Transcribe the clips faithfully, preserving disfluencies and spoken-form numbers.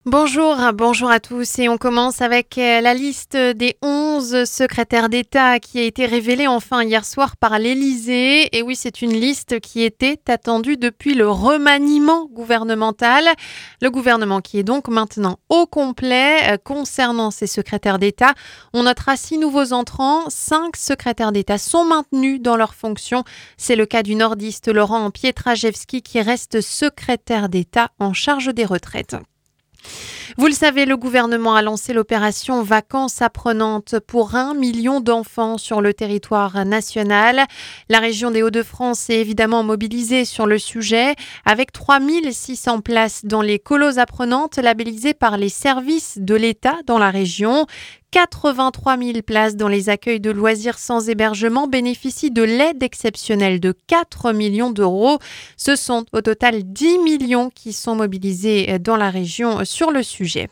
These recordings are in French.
Bonjour, bonjour à tous et on commence avec euh, la liste des onze secrétaires d'État qui a été révélée enfin hier soir par l'Élysée. Et oui, c'est une liste qui était attendue depuis le remaniement gouvernemental. Le gouvernement qui est donc maintenant au complet. Concernant ces secrétaires d'État, on notera six nouveaux entrants, cinq secrétaires d'État sont maintenus dans leurs fonctions. C'est le cas du nordiste Laurent Pietraszewski qui reste secrétaire d'État en charge des retraites. Vous le savez, le gouvernement a lancé l'opération Vacances apprenantes pour un million d'enfants sur le territoire national. La région des Hauts-de-France est évidemment mobilisée sur le sujet avec trois mille six cents places dans les colos apprenantes labellisées par les services de l'État dans la région. quatre-vingt-trois mille places dans les accueils de loisirs sans hébergement bénéficient de l'aide exceptionnelle de quatre millions d'euros. Ce sont au total dix millions qui sont mobilisés dans la région sur le sujet.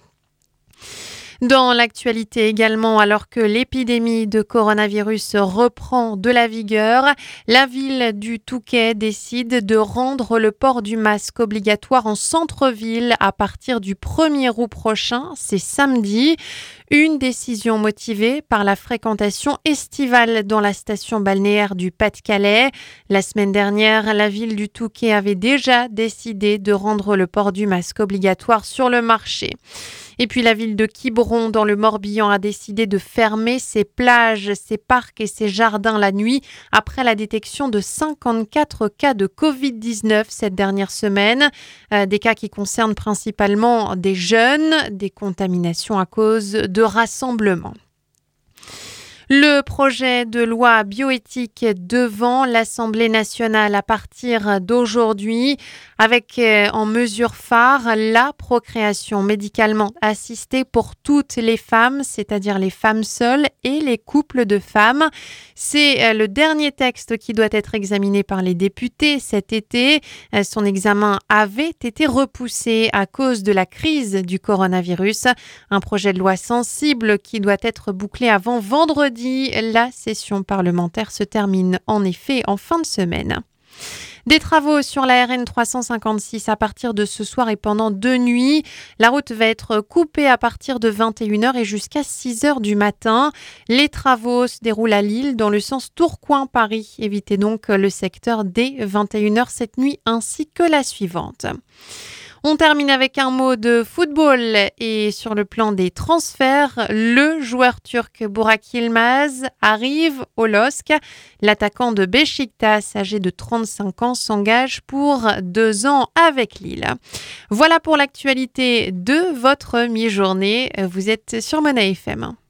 Dans l'actualité également, alors que l'épidémie de coronavirus reprend de la vigueur, la ville du Touquet décide de rendre le port du masque obligatoire en centre-ville à partir du premier août prochain, c'est samedi. Une décision motivée par la fréquentation estivale dans la station balnéaire du Pas-de-Calais. La semaine dernière, la ville du Touquet avait déjà décidé de rendre le port du masque obligatoire sur le marché. Et puis la ville de Quiberon dans le Morbihan a décidé de fermer ses plages, ses parcs et ses jardins la nuit après la détection de cinquante-quatre cas de covid dix-neuf cette dernière semaine. Euh, des cas qui concernent principalement des jeunes, des contaminations à cause de rassemblements. Le projet de loi bioéthique devant l'Assemblée nationale à partir d'aujourd'hui, avec euh, en mesure phare la procréation médicalement assistée pour toutes les femmes, c'est-à-dire les femmes seules et les couples de femmes. C'est euh, le dernier texte qui doit être examiné par les députés cet été. Euh, son examen avait été repoussé à cause de la crise du coronavirus. Un projet de loi sensible qui doit être bouclé avant vendredi. La session parlementaire se termine en effet en fin de semaine. Des travaux sur la R N trois cent cinquante-six à partir de ce soir et pendant deux nuits. La route va être coupée à partir de vingt et une heures et jusqu'à six heures du matin. Les travaux se déroulent à Lille dans le sens Tourcoing-Paris. Évitez donc le secteur dès vingt et une heures cette nuit ainsi que la suivante. On termine avec un mot de football et sur le plan des transferts, le joueur turc Burak Yilmaz arrive au L O S C. L'attaquant de Beşiktaş, âgé de trente-cinq ans, s'engage pour deux ans avec Lille. Voilà pour l'actualité de votre mi-journée. Vous êtes sur Mona F M.